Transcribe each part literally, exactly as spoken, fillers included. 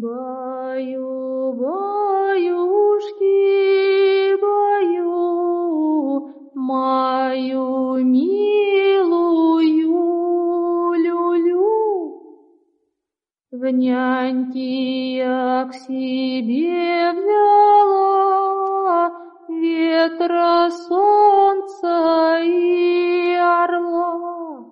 Баю, баюшки, баю, мою милую люлю. В няньки я к себе взяла ветра, солнца и орла.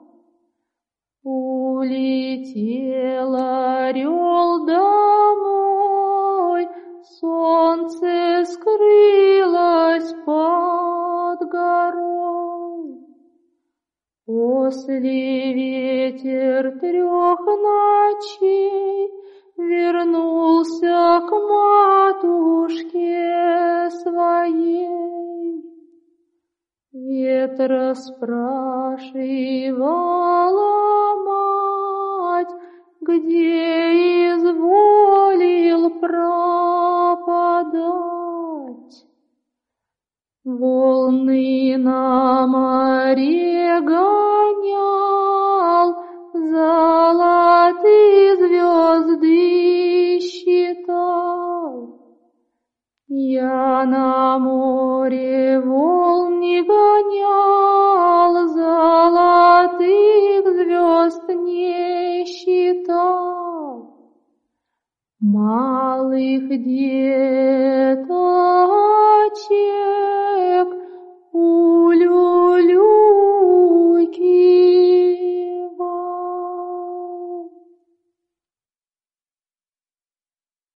Улетел орел домой, солнце скрылось под горой. После ветер трех ночей вернулся к матушке своей. Ветра спрашивала мать, где изволил пропадать. Волны на море гонял, золотые звезды считал. Я на море волн не гонял, золотых звезд не считал. Малых девочек